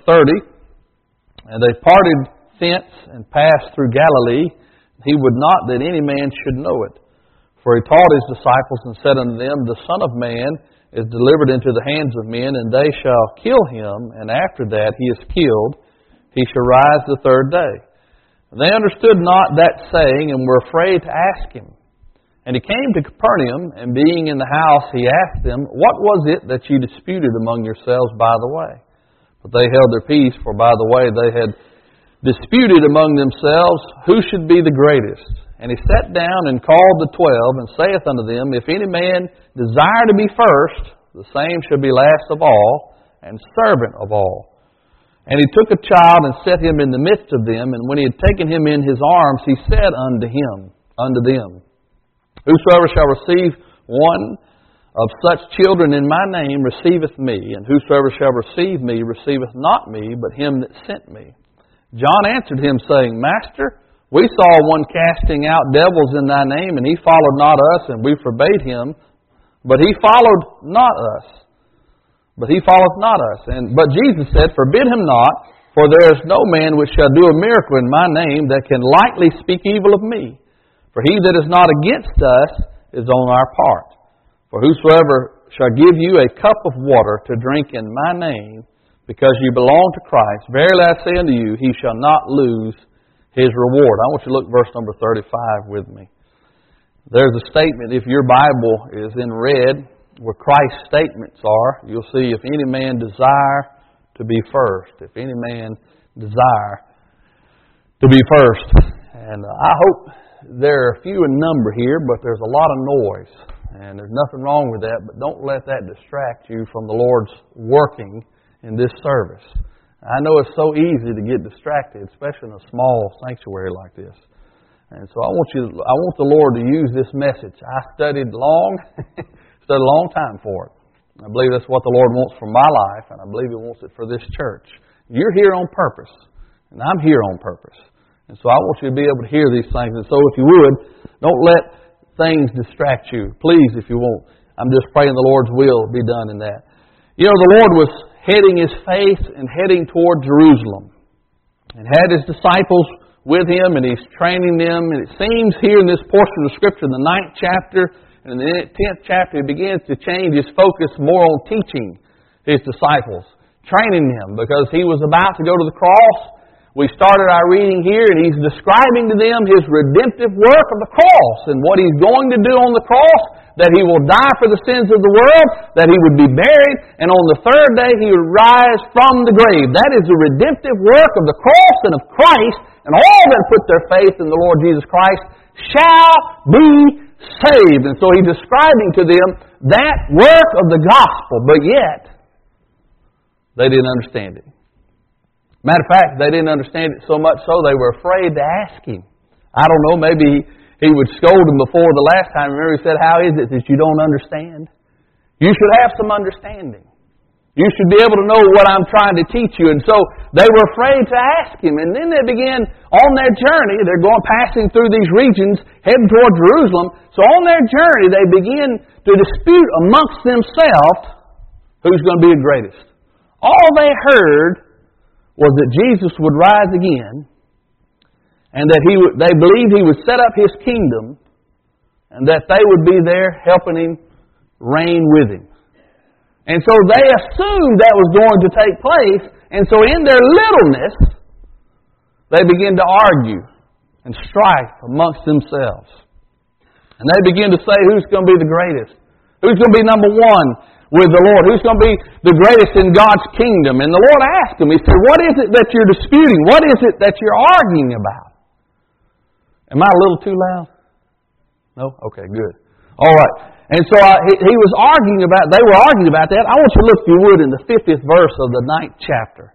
30, and they parted thence and passed through Galilee. He would not that any man should know it. For he taught his disciples and said unto them, The Son of Man is delivered into the hands of men, and they shall kill him, and after that he is killed, he shall rise the third day. And they understood not that saying, and were afraid to ask him. And he came to Capernaum, and being in the house, he asked them, What was it that ye disputed among yourselves by the way? But they held their peace, for by the way they had disputed among themselves who should be the greatest. And he sat down and called the 12, and saith unto them, If any man desire to be first, the same shall be last of all, and servant of all. And he took a child and set him in the midst of them, and when he had taken him in his arms, he said unto them, Whosoever shall receive one of such children in my name receiveth me, and whosoever shall receive me receiveth not me, but him that sent me. John answered him, saying, Master, we saw one casting out devils in thy name, and he followed not us, and we forbade him, but he followed not us. But Jesus said, Forbid him not, for there is no man which shall do a miracle in my name that can lightly speak evil of me. For he that is not against us is on our part. For whosoever shall give you a cup of water to drink in my name, because you belong to Christ, verily I say unto you, he shall not lose his reward. I want you to look at verse number 35 with me. There's a statement, if your Bible is in red, where Christ's statements are, you'll see, if any man desire to be first. If any man desire to be first. And I hope there are few in number here, but there's a lot of noise. And there's nothing wrong with that, but don't let that distract you from the Lord's working in this service. I know it's so easy to get distracted, especially in a small sanctuary like this. And so I want the Lord to use this message. I studied a long time for it. I believe that's what the Lord wants for my life, and I believe He wants it for this church. You're here on purpose, and I'm here on purpose. And so I want you to be able to hear these things. And so if you would, don't let things distract you. Please, if you won't. I'm just praying the Lord's will be done in that. You know, the Lord was heading His face and heading toward Jerusalem. And had His disciples with Him, and He's training them. And it seems here in this portion of Scripture, in the 9th chapter and in the 10th chapter, He begins to change His focus more on teaching His disciples, training them, because He was about to go to the cross. We started our reading here, and He's describing to them His redemptive work of the cross and what He's going to do on the cross, that He will die for the sins of the world, that He would be buried, and on the third day He would rise from the grave. That is the redemptive work of the cross and of Christ, and all that put their faith in the Lord Jesus Christ shall be saved. And so He's describing to them that work of the gospel, but yet they didn't understand it. Matter of fact, they didn't understand it so much so they were afraid to ask Him. I don't know, maybe He would scold them before the last time. Remember He said, How is it that you don't understand? You should have some understanding. You should be able to know what I'm trying to teach you. And so they were afraid to ask Him. And then they began on their journey. They're passing through these regions, heading toward Jerusalem. So on their journey, they begin to dispute amongst themselves who's going to be the greatest. All they heard was that Jesus would rise again, and that they believed He would set up His kingdom, and that they would be there helping Him reign with Him. And so they assumed that was going to take place, and so in their littleness, they begin to argue and strife amongst themselves. And they begin to say, who's going to be the greatest? Who's going to be number one with the Lord? Who's going to be the greatest in God's kingdom? And the Lord asked them, He said, what is it that you're disputing? What is it that you're arguing about? Am I a little too loud? No? Okay, good. All right. And so they were arguing about that. I want you to look, if you would, in the 50th verse of the 9th chapter.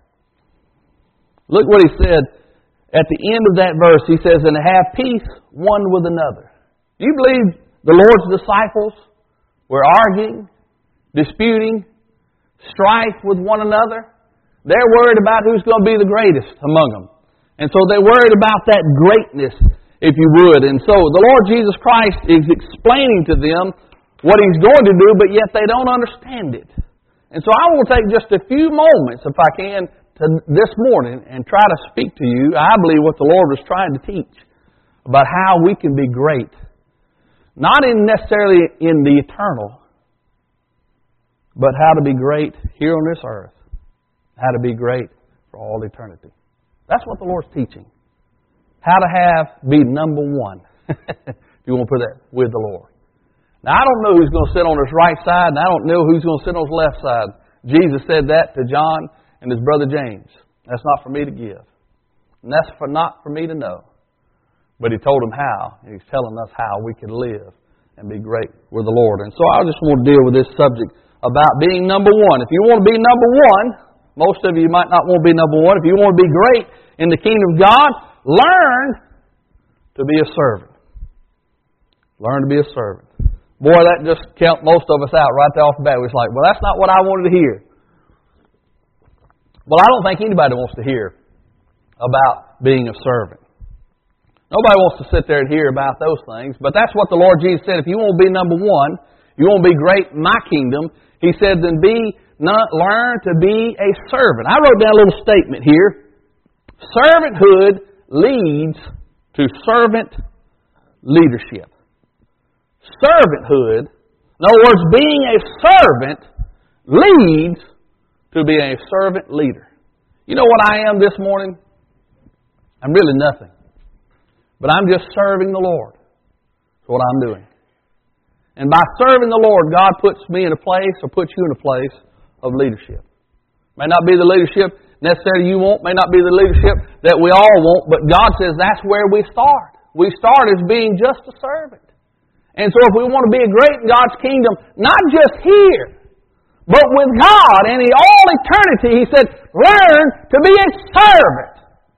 Look what He said at the end of that verse. He says, and have peace one with another. Do you believe the Lord's disciples were arguing, disputing, strife with one another? They're worried about who's going to be the greatest among them. And so they're worried about that greatness, if you would. And so the Lord Jesus Christ is explaining to them what He's going to do, but yet they don't understand it. And so I will take just a few moments, if I can, this morning and try to speak to you, I believe, what the Lord was trying to teach about how we can be great. Not necessarily in the eternal, but how to be great here on this earth. How to be great for all eternity. That's what the Lord's teaching. How to be number one. If you want to put that with the Lord. Now, I don't know who's going to sit on his right side, and I don't know who's going to sit on his left side. Jesus said that to John and his brother James. That's not for me to give. And that's not for me to know. But He told them how. And He's telling us how we can live and be great with the Lord. And so I just want to deal with this subject about being number one. If you want to be number one, most of you might not want to be number one. If you want to be great in the kingdom of God, learn to be a servant. Learn to be a servant. Boy, that just kept most of us out right there off the bat. It's like, well, that's not what I wanted to hear. Well, I don't think anybody wants to hear about being a servant. Nobody wants to sit there and hear about those things. But that's what the Lord Jesus said. If you want to be number one, you want to be great in my kingdom, He said, then learn to be a servant. I wrote down a little statement here. Servanthood leads to servant leadership. Servanthood, in other words, being a servant leads to being a servant leader. You know what I am this morning? I'm really nothing. But I'm just serving the Lord. That's what I'm doing. And by serving the Lord, God puts me in a place, or puts you in a place of leadership. May not be the leadership necessarily you want, may not be the leadership that we all want, but God says that's where we start. We start as being just a servant. And so if we want to be great in God's kingdom, not just here, but with God and in all eternity, He said, learn to be a servant.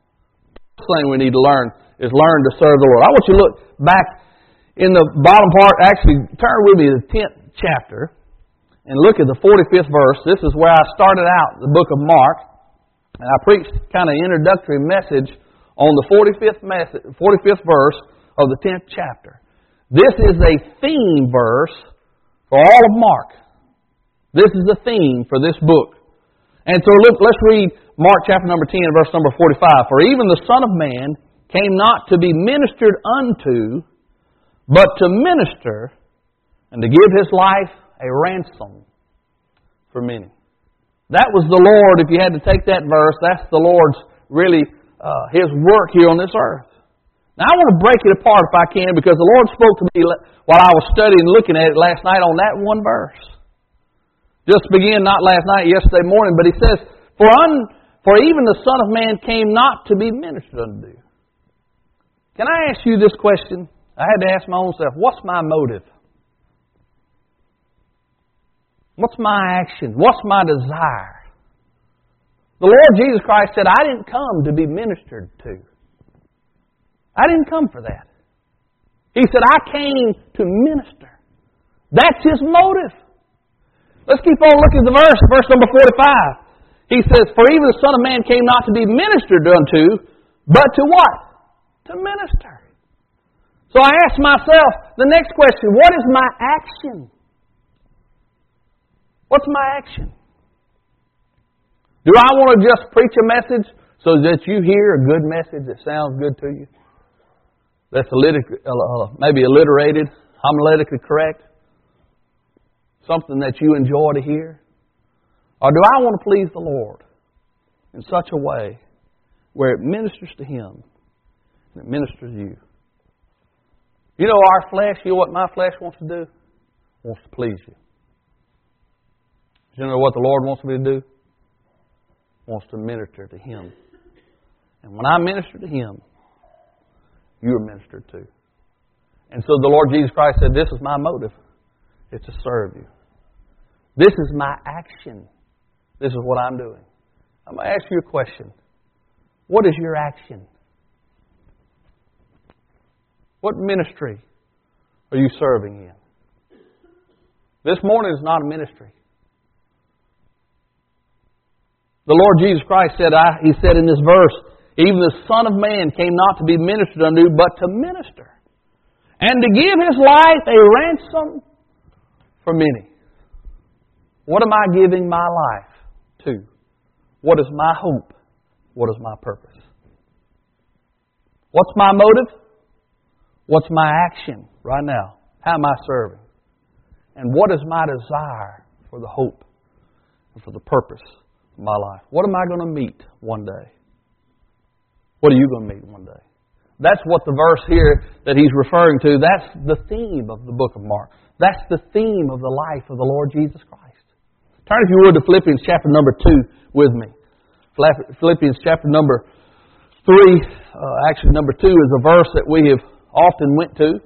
The first thing we need to learn is learn to serve the Lord. I want you to look back in the bottom part, actually turn with me to the 10th chapter and look at the 45th verse. This is where I started out the book of Mark. And I preached kind of an introductory message on the 45th verse of the 10th chapter. This is a theme verse for all of Mark. This is the theme for this book. And so look, let's read Mark chapter number 10, verse number 45. For even the Son of Man came not to be ministered unto, but to minister and to give His life a ransom for many. That was the Lord, if you had to take that verse, that's the Lord's really, His work here on this earth. Now I want to break it apart if I can, because the Lord spoke to me while I was studying and looking at it last night on that one verse. Just begin, not last night, yesterday morning, but He says, For even the Son of Man came not to be ministered unto. Can I ask you this question? I had to ask my own self, what's my motive? What's my action? What's my desire? The Lord Jesus Christ said, I didn't come to be ministered to. I didn't come for that. He said, I came to minister. That's His motive. Let's keep on looking at the verse number 45. He says, For even the Son of Man came not to be ministered unto, but to what? To minister. So I asked myself the next question, what is my action? What's my action? Do I want to just preach a message so that you hear a good message that sounds good to you? That's maybe alliterated, homiletically correct? Something that you enjoy to hear? Or do I want to please the Lord in such a way where it ministers to Him and it ministers to you? You know our flesh, you know what my flesh wants to do? Wants to please you. You know what the Lord wants me to do? Wants to minister to Him. And when I minister to Him, you are ministered to. And so the Lord Jesus Christ said, this is my motive. It's to serve you. This is my action. This is what I'm doing. I'm going to ask you a question. What is your action? What ministry are you serving in? This morning is not a ministry. The Lord Jesus Christ said, He said in this verse, even the Son of Man came not to be ministered unto, but to minister, and to give His life a ransom for many. What am I giving my life to? What is my hope? What is my purpose? What's my motive? What's my action right now? How am I serving? And what is my desire for the hope and for the purpose of my life? What am I going to meet one day? What are you going to meet one day? That's what the verse here that he's referring to, that's the theme of the book of Mark. That's the theme of the life of the Lord Jesus Christ. Turn, if you would, to Philippians chapter number 2 with me. Philippians chapter number 3, actually number 2 is a verse that we have often went to.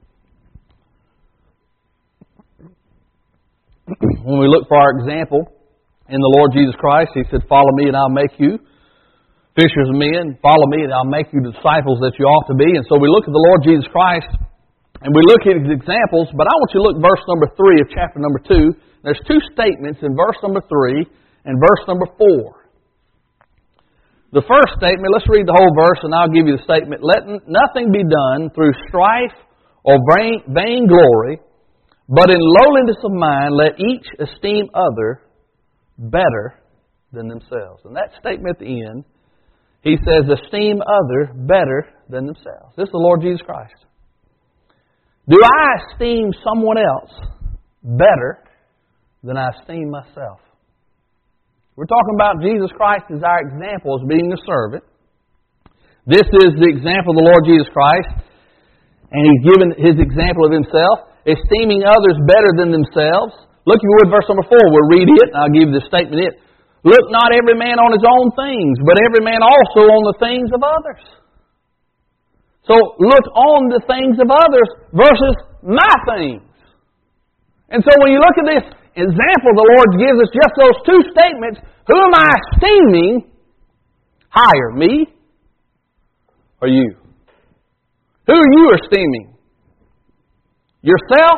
When we look for our example in the Lord Jesus Christ, He said, "Follow me and I'll make you fishers of men. Follow me and I'll make you the disciples that you ought to be." And so we look at the Lord Jesus Christ and we look at His examples, but I want you to look at verse number 3 of chapter number 2. There's two statements in verse number 3 and verse number 4. The first statement, let's read the whole verse and I'll give you the statement. "Let nothing be done through strife or vain glory, but in lowliness of mind let each esteem other better than themselves." And that statement at the end, he says, esteem other better than themselves. This is the Lord Jesus Christ. Do I esteem someone else better than I esteem myself? We're talking about Jesus Christ as our example as being a servant. This is the example of the Lord Jesus Christ. And He's given His example of Himself, esteeming others better than themselves. Look, if you would, verse number 4. We'll read it, and I'll give you the statement. "Look not every man on his own things, but every man also on the things of others." So, look on the things of others versus my things. And so when you look at this example the Lord gives us, just those two statements, who am I esteeming higher, me or you? Who are you esteeming? Yourself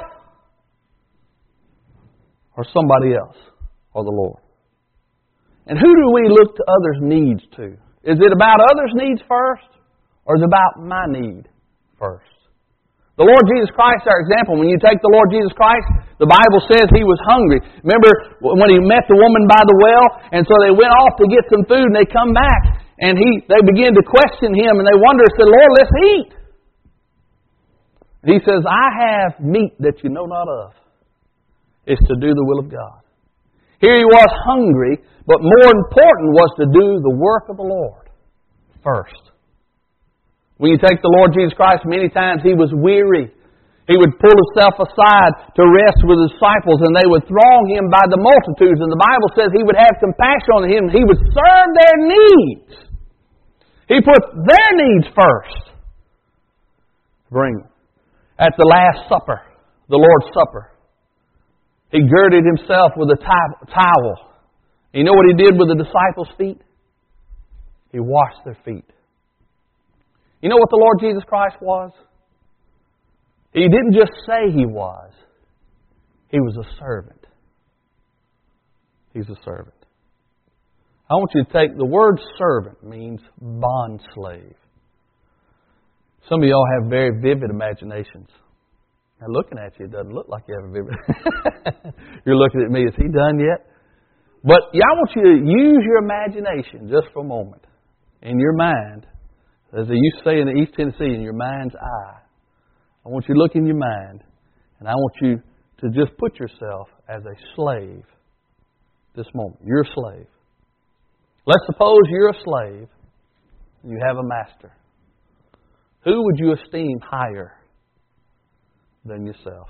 or somebody else or the Lord? And who do we look to others' needs to? Is it about others' needs first or is it about my need first? The Lord Jesus Christ, our example, when you take the Lord Jesus Christ, the Bible says He was hungry. Remember when He met the woman by the well, and so they went off to get some food, and they come back, and they begin to question Him, and they wonder, said, "Lord, let's eat." And He says, "I have meat that you know not of." It's to do the will of God. Here He was hungry, but more important was to do the work of the Lord first. When you take the Lord Jesus Christ, many times He was weary. He would pull Himself aside to rest with His disciples, and they would throng Him by the multitudes. And the Bible says He would have compassion on Him. He would serve their needs. He put their needs first. Bring at the Last Supper, the Lord's Supper, He girded Himself with a towel. You know what He did with the disciples' feet? He washed their feet. You know what the Lord Jesus Christ was? He didn't just say He was. He was a servant. He's a servant. I want you to take, the word servant means bond slave. Some of y'all have very vivid imaginations. Now looking at you, it doesn't look like you have a vivid. You're looking at me, is he done yet? But I want you to use your imagination just for a moment. In your mind, as they used to say in the East Tennessee, in your mind's eye. I want you to look in your mind, and I want you to just put yourself as a slave this moment. You're a slave. Let's suppose you're a slave and you have a master. Who would you esteem higher than yourself?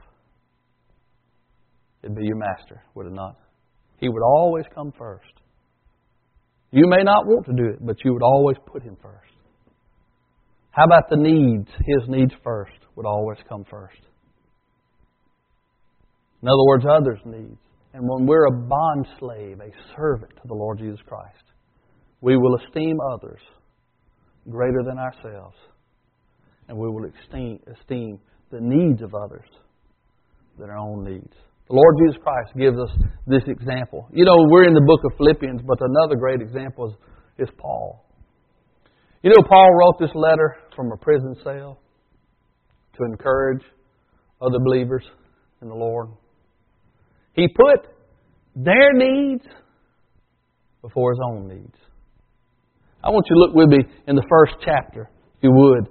It'd be your master, would it not? He would always come first. You may not want to do it, but you would always put Him first. How about the needs? His needs first would always come first. In other words, others' needs. And when we're a bond slave, a servant to the Lord Jesus Christ, we will esteem others greater than ourselves. And we will esteem the needs of others than our own needs. The Lord Jesus Christ gives us this example. You know, we're in the book of Philippians, but another great example is Paul. You know, Paul wrote this letter from a prison cell to encourage other believers in the Lord. He put their needs before his own needs. I want you to look with me in the first chapter, if you would.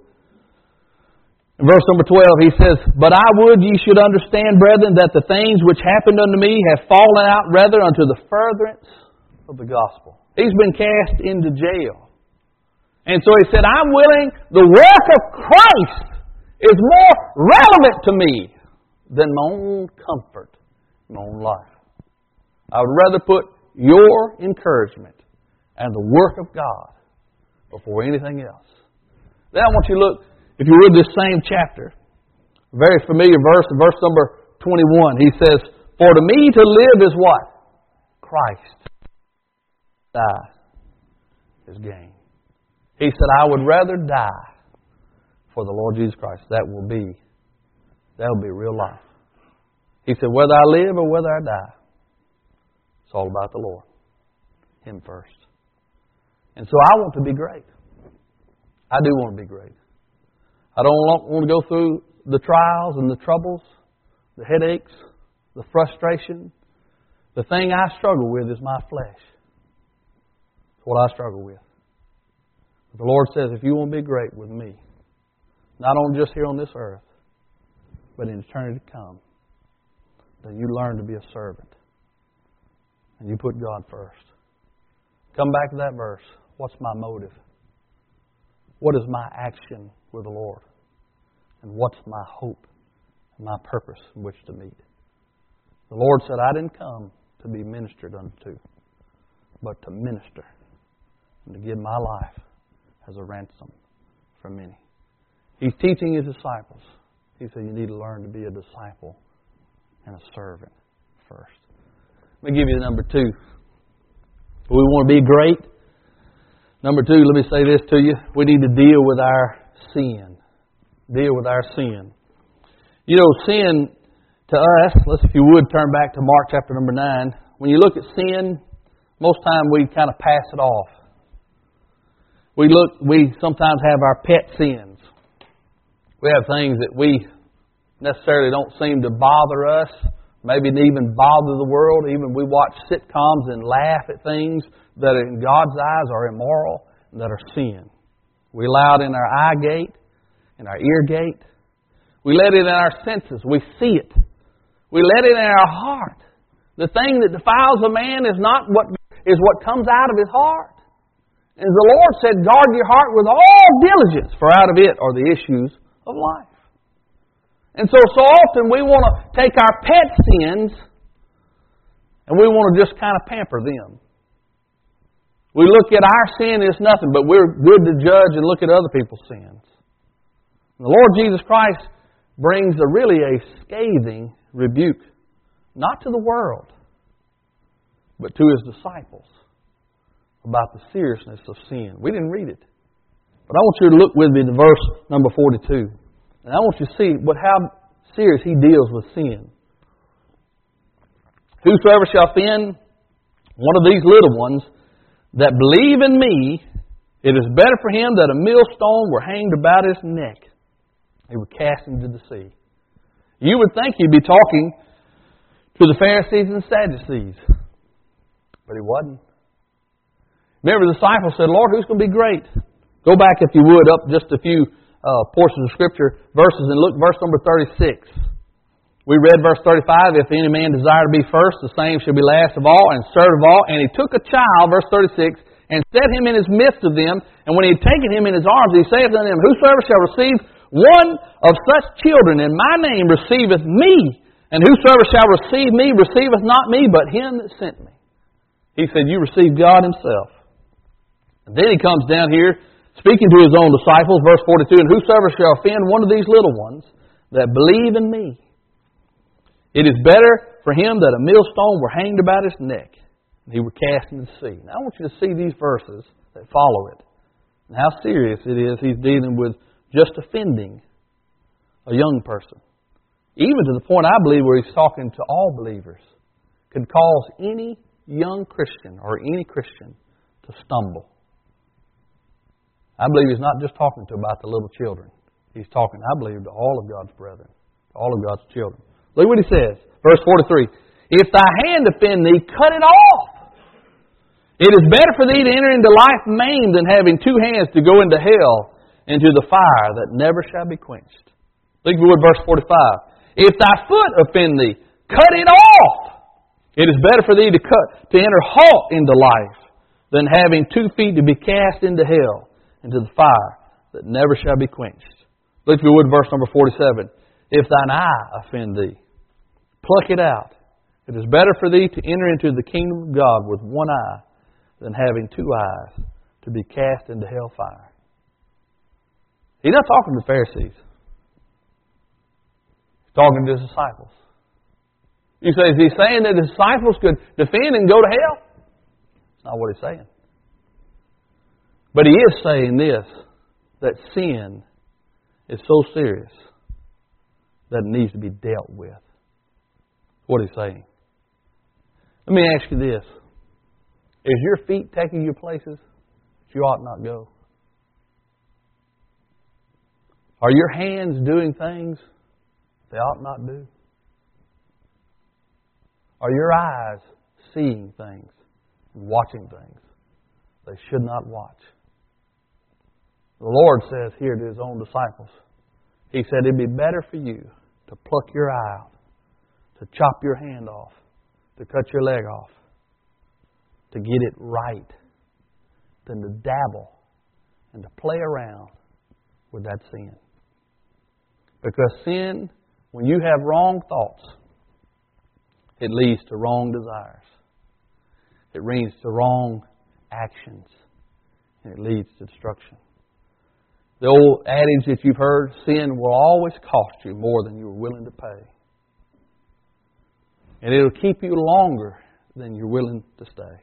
In verse number 12, he says, "But I would ye should understand, brethren, that the things which happened unto me have fallen out rather unto the furtherance of the gospel." He's been cast into jail. And so he said, I'm willing, the work of Christ is more relevant to me than my own comfort, my own life. I would rather put your encouragement and the work of God before anything else. Then I want you to look, if you would, this same chapter. A very familiar verse, in verse number 21. He says, "For to me to live is what? Christ. Die is gain." He said, I would rather die for the Lord Jesus Christ. That will be real life. He said, whether I live or whether I die, it's all about the Lord. Him first. And so I want to be great. I do want to be great. I don't want to go through the trials and the troubles, the headaches, the frustration. The thing I struggle with is my flesh. It's what I struggle with. But the Lord says, if you want to be great with me, not only just here on this earth, but in eternity to come, then you learn to be a servant. And you put God first. Come back to that verse. What's my motive? What is my action with the Lord? And what's my hope and my purpose in which to meet? The Lord said, I didn't come to be ministered unto, but to minister and to give my life as a ransom for many. He's teaching His disciples. He said, you need to learn to be a disciple and a servant first. Let me give you number 2. We want to be great. Number 2, let me say this to you. We need to deal with our sin. Deal with our sin. You know, sin to us, if you would turn back to Mark chapter number 9. When you look at sin, most time we kind of pass it off. We sometimes have our pet sins. We have things that we necessarily don't seem to bother us, maybe even bother the world. Even we watch sitcoms and laugh at things that in God's eyes are immoral and that are sin. We allow it in our eye gate, in our ear gate. We let it in our senses. We see it. We let it in our heart. The thing that defiles a man is what comes out of his heart. And the Lord said, guard your heart with all diligence, for out of it are the issues of life. And so often we want to take our pet sins and we want to just kind of pamper them. We look at our sin as nothing, but we're good to judge and look at other people's sins. And the Lord Jesus Christ brings really a scathing rebuke, not to the world, but to His disciples about the seriousness of sin. We didn't read it. But I want you to look with me to verse number 42. And I want you to see how serious He deals with sin. Whosoever shall offend one of these little ones that believe in me, it is better for him that a millstone were hanged about his neck. He were cast into the sea. You would think He'd be talking to the Pharisees and Sadducees. But He wasn't. Remember, the disciples said, Lord, who's going to be great? Go back, if you would, up just a few portions of Scripture, verses, and look verse number 36. We read verse 35, if any man desire to be first, the same shall be last of all, and servant of all. And He took a child, verse 36, and set him in his midst of them. And when He had taken him in His arms, He saith unto them, whosoever shall receive one of such children in my name receiveth me. And whosoever shall receive me receiveth not me, but Him that sent me. He said, you receive God Himself. And then He comes down here, speaking to His own disciples, verse 42, and whosoever shall offend one of these little ones that believe in me, it is better for him that a millstone were hanged about his neck, and he were cast into the sea. Now I want you to see these verses that follow it, and how serious it is He's dealing with just offending a young person. Even to the point, I believe, where He's talking to all believers, could cause any young Christian or any Christian to stumble. I believe He's not just talking about the little children. He's talking, I believe, to all of God's brethren, to all of God's children. Look what He says, verse 43. If thy hand offend thee, cut it off. It is better for thee to enter into life maimed than having two hands to go into hell, into the fire that never shall be quenched. Look at verse 45. If thy foot offend thee, cut it off. It is better for thee to enter halt into life than having 2 feet to be cast into hell, into the fire that never shall be quenched. Look if you would, verse number 47. If thine eye offend thee, pluck it out. It is better for thee to enter into the kingdom of God with one eye than having 2 eyes to be cast into hellfire. He's not talking to the Pharisees. He's talking to his disciples. You say, is he saying that the disciples could defend and go to hell? That's not what he's saying. But he is saying this, that sin is so serious that it needs to be dealt with. That's what he's saying. Let me ask you this. Is your feet taking you places that you ought not go? Are your hands doing things they ought not do? Are your eyes seeing things and watching things they should not watch? The Lord says here to His own disciples, He said it'd be better for you to pluck your eye out, to chop your hand off, to cut your leg off, to get it right, than to dabble and to play around with that sin. Because sin, when you have wrong thoughts, it leads to wrong desires. It leads to wrong actions. And it leads to destruction. The old adage that you've heard, sin will always cost you more than you are willing to pay. And it'll keep you longer than you're willing to stay.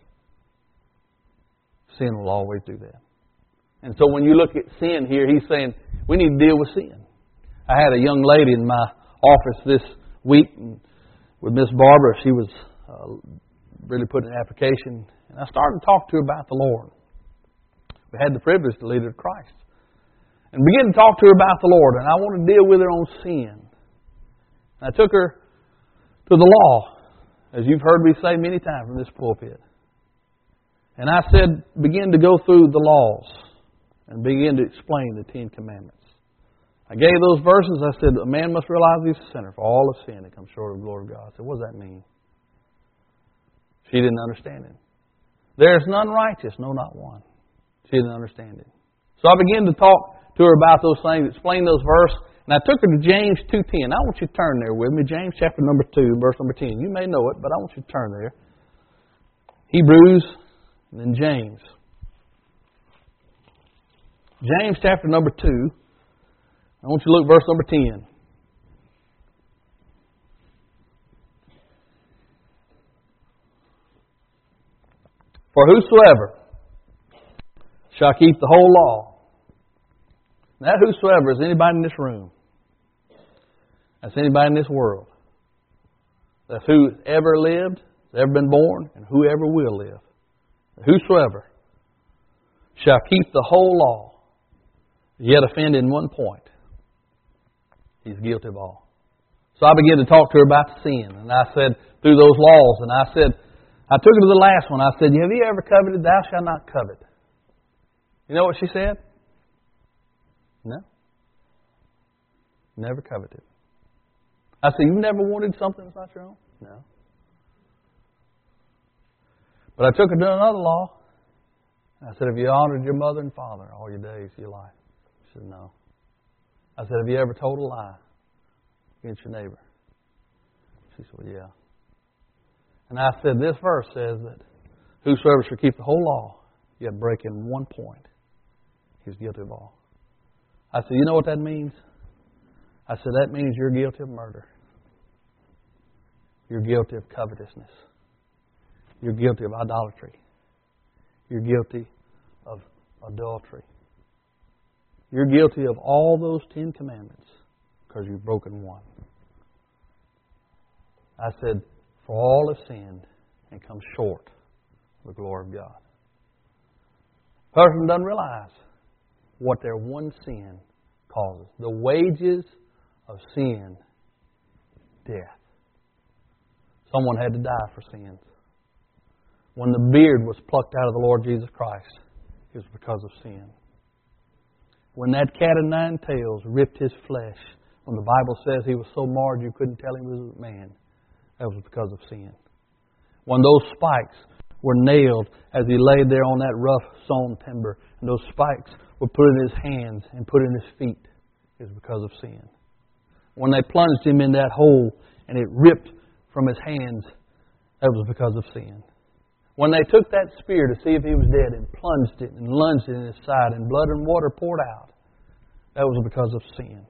Sin will always do that. And so when you look at sin here, he's saying we need to deal with sin. I had a young lady in my office this week with Miss Barbara. She was really putting an application. And I started to talk to her about the Lord. We had the privilege to lead her to Christ. And began to talk to her about the Lord. And I wanted to deal with her on sin. And I took her to the law, as you've heard me say many times from this pulpit. And I said, begin to go through the laws and begin to explain the 10 Commandments. I gave those verses. I said, a man must realize he's a sinner, for all of sin that comes short of the glory of God. I said, what does that mean? She didn't understand it. There is none righteous, no, not one. She didn't understand it. So I began to talk to her about those things, explain those verses, and I took her to James 2:10. I want you to turn there with me. James chapter number 2, verse number 10. You may know it, but I want you to turn there. Hebrews, and then James. James chapter number 2. I want you to look at verse number 10. For whosoever shall keep the whole law. That whosoever is anybody in this room. That's anybody in this world. That's who ever lived, ever been born, and whoever will live. Whosoever shall keep the whole law, yet offend in one point, he's guilty of all. So I began to talk to her about sin. And I said, through those laws, and I said, I took her to the last one. I said, have you ever coveted? Thou shalt not covet. You know what she said? No. Never coveted. I said, you've never wanted something that's not your own? No. But I took her to another law. I said, have you honored your mother and father all your days of your life? She said, no. I said, have you ever told a lie against your neighbor? She said, well, yeah. And I said, this verse says that whosoever shall keep the whole law, yet break in one point, he's guilty of all. I said, you know what that means? I said, that means you're guilty of murder. You're guilty of covetousness. You're guilty of idolatry. You're guilty of adultery. You're guilty of all those 10 commandments because you've broken one. I said, for all have sinned and come short of the glory of God. The person doesn't realize what their one sin causes. The wages of sin, death. Someone had to die for sins. when the beard was plucked out of the Lord Jesus Christ, it was because of sin. When that cat of nine tails ripped His flesh, when the Bible says He was so marred you couldn't tell He was a man, that was because of sin. When those spikes were nailed as He laid there on that rough sawn timber, and those spikes were put in His hands and put in His feet, it was because of sin. When they plunged Him in that hole and it ripped from His hands, that was because of sin. When they took that spear to see if He was dead and plunged it and lunged it in His side and blood and water poured out, that was because of sin.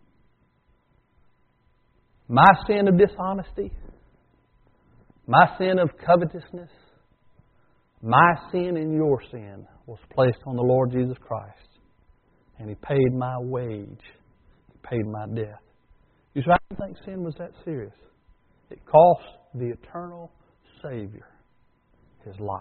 My sin of dishonesty, my sin of covetousness, my sin and your sin was placed on the Lord Jesus Christ. And He paid my wage. He paid my death. You see, I didn't think sin was that serious. It cost the eternal Savior His life.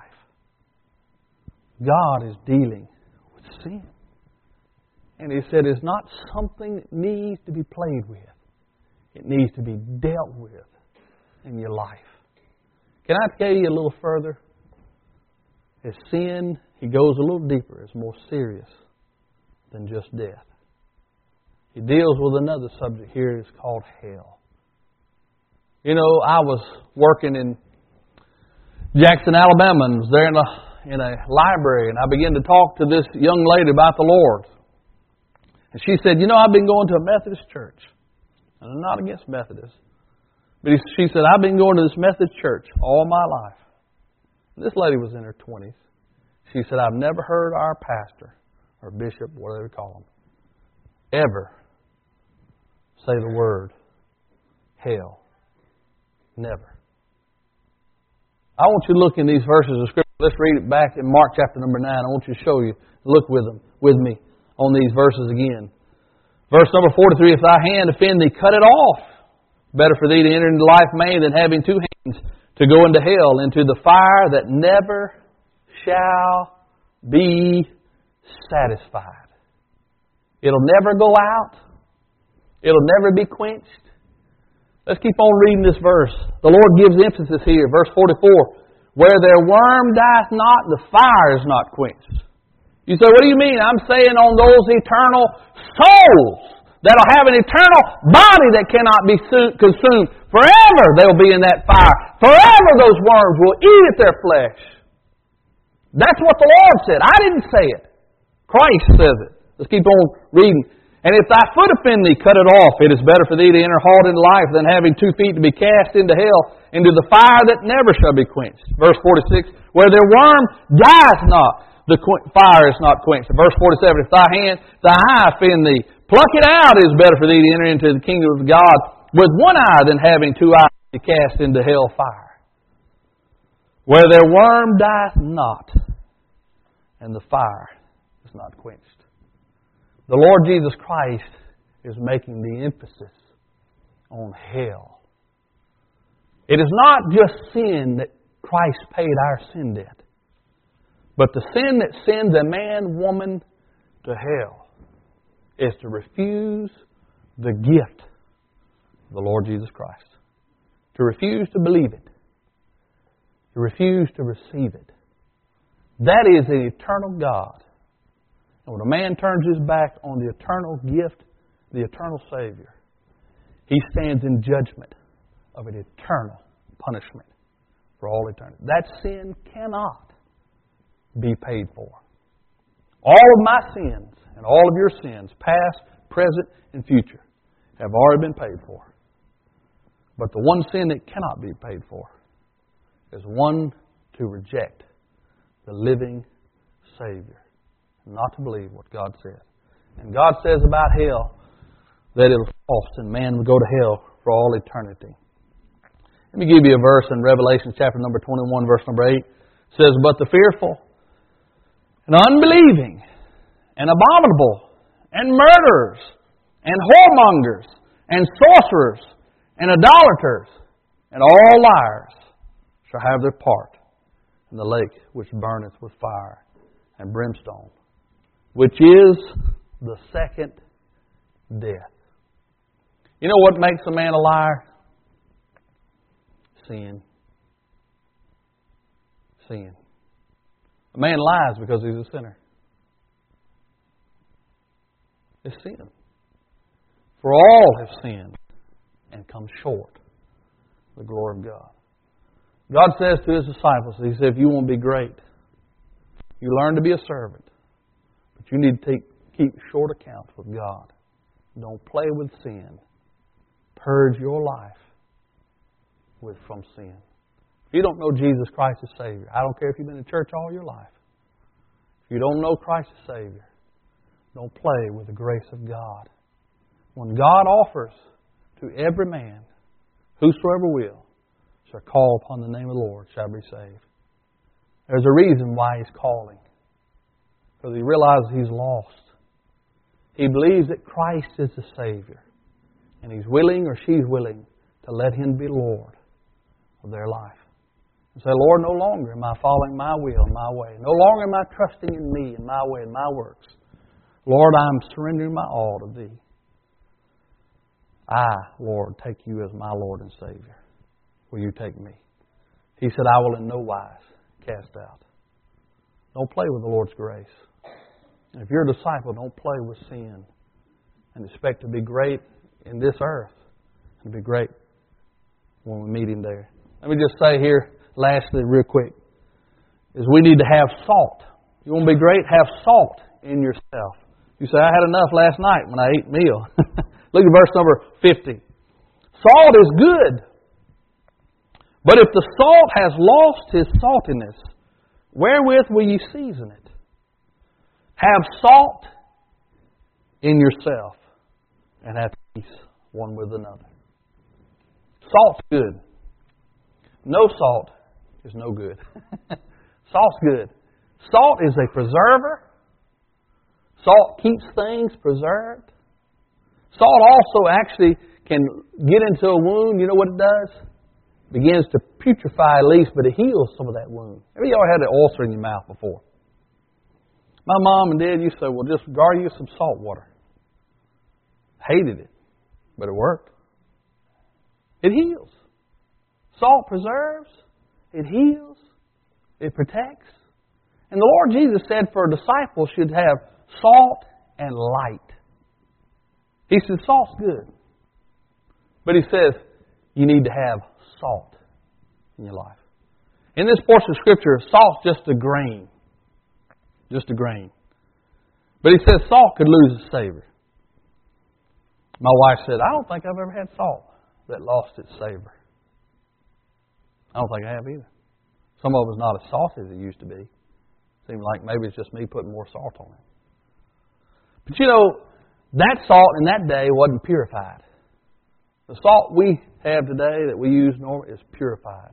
God is dealing with sin. And He said it's not something that needs to be played with. It needs to be dealt with in your life. Can I tell you a little further? His sin, He goes a little deeper. It's more serious than just death. He deals with another subject here. It's called hell. You know, I was working in Jackson, Alabama, and was there in a library, and I began to talk to this young lady about the Lord. And she said, you know, I've been going to a Methodist church. And I'm not against Methodists. But she said, I've been going to this Methodist church all my life. And this lady was in her 20s. She said, I've never heard our pastor or bishop, whatever they call them, ever say the word hell. Never. I want you to look in these verses of Scripture. Let's read it back in Mark chapter number 9. I want you to show you. Look with me on these verses again. Verse number 43, if thy hand offend thee, cut it off. Better for thee to enter into life maimed than having two hands to go into hell, into the fire that never shall be satisfied. It'll never go out. It'll never be quenched. Let's keep on reading this verse. The Lord gives emphasis here. Verse 44, where their worm dieth not, the fire is not quenched. You say, what do you mean? I'm saying on those eternal souls that'll have an eternal body that cannot be consumed. Forever they'll be in that fire. Forever those worms will eat at their flesh. That's what the Lord said. I didn't say it. Christ says it. Let's keep on reading. And if thy foot offend thee, cut it off. It is better for thee to enter halt in life than having 2 feet to be cast into hell, into the fire that never shall be quenched. Verse 46, where their worm dieth not, the fire is not quenched. Verse 47, if thy eye offend thee, pluck it out. It is better for thee to enter into the kingdom of God with one eye than having 2 eyes to be cast into hell fire. Where their worm dieth not, and the fire is not quenched. The Lord Jesus Christ is making the emphasis on hell. It is not just sin that Christ paid our sin debt, but the sin that sends a man, woman to hell is to refuse the gift of the Lord Jesus Christ. To refuse to believe it. To refuse to receive it. That is an eternal God. And when a man turns his back on the eternal gift, the eternal Savior, he stands in judgment of an eternal punishment for all eternity. That sin cannot be paid for. All of my sins and all of your sins, past, present, and future, have already been paid for. But the one sin that cannot be paid for is one to reject the living Savior, not to believe what God said. And God says about hell that it'll cost and man will go to hell for all eternity. Let me give you a verse in Revelation chapter number 21, verse number 8. It says, but the fearful and unbelieving and abominable and murderers and whoremongers and sorcerers and idolaters and all liars shall have their part in the lake which burneth with fire and brimstone, which is the second death. You know what makes a man a liar? Sin. Sin. A man lies because he's a sinner. It's sin. For all have sinned and come short of the glory of God. God says to His disciples, He said, if you want to be great, you learn to be a servant. But you need to keep short accounts with God. Don't play with sin. Purge your life from sin. If you don't know Jesus Christ as Savior, I don't care if you've been in church all your life. If you don't know Christ as Savior, don't play with the grace of God. When God offers to every man, whosoever will, shall call upon the name of the Lord, shall be saved. There's a reason why He's calling. Because He realizes he's lost. He believes that Christ is the Savior. And he's willing or she's willing to let Him be Lord of their life. And say, Lord, no longer am I following my will, my way. No longer am I trusting in me and my way and my works. Lord, I'm surrendering my all to Thee. I, Lord, take You as my Lord and Savior. Will You take me? He said, I will in no wise cast out. Don't play with the Lord's grace. And if you're a disciple, don't play with sin and expect to be great in this earth and be great when we meet Him there. Let me just say here, lastly, real quick, is we need to have salt. You want to be great? Have salt in yourself. You say, I had enough last night when I ate meal. Look at verse number 50. Salt is good. But if the salt has lost his saltiness, wherewith will you season it? Have salt in yourself and have peace one with another. Salt's good. No salt is no good. Salt's good. Salt is a preserver. Salt keeps things preserved. Salt also actually can get into a wound. You know what it does? It begins to putrefy at least, but it heals some of that wound. Have you ever had an ulcer in your mouth before? My mom and dad used to say, well, just guard you some salt water. Hated it, but it worked. It heals. Salt preserves. It heals. It protects. And the Lord Jesus said for a disciple should have salt and light. He said salt's good. But He says you need to have salt in your life. In this portion of Scripture, salt's just a grain. Just a grain. But He says salt could lose its savor. My wife said, I don't think I've ever had salt that lost its savor. I don't think I have either. Some of it's not as salty as it used to be. Seems like maybe it's just me putting more salt on it. But you know, that salt in that day wasn't purified. The salt we have today that we use normally is purified.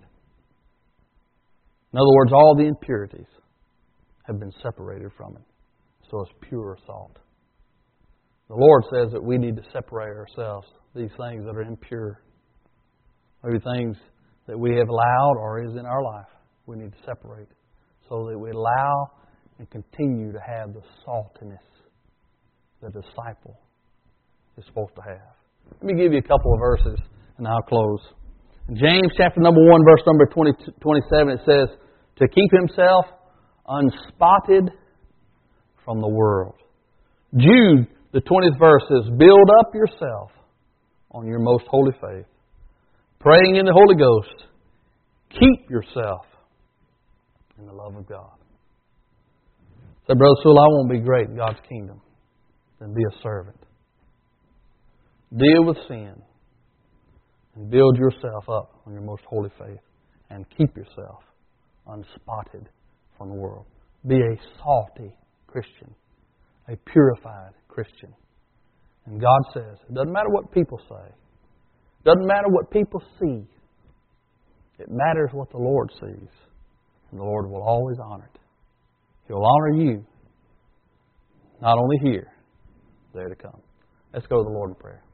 In other words, all the impurities have been separated from it. So it's pure salt. The Lord says that we need to separate ourselves, these things that are impure. Maybe things that we have allowed or is in our life. We need to separate so that we allow and continue to have the saltiness the disciple is supposed to have. Let me give you a couple of verses and I'll close. In James chapter number 1, verse number 27, it says, to keep himself unspotted from the world. Jude, the 20th verse says, build up yourself on your most holy faith, praying in the Holy Ghost. Keep yourself in the love of God. Say, Brother Sewell, I want to be great in God's kingdom. Then be a servant. Deal with sin and build yourself up on your most holy faith and keep yourself unspotted from the world. Be a salty Christian, a purified Christian. And God says, it doesn't matter what people say. It doesn't matter what people see. It matters what the Lord sees. And the Lord will always honor it. He'll honor you, not only here, there to come. Let's go to the Lord in prayer.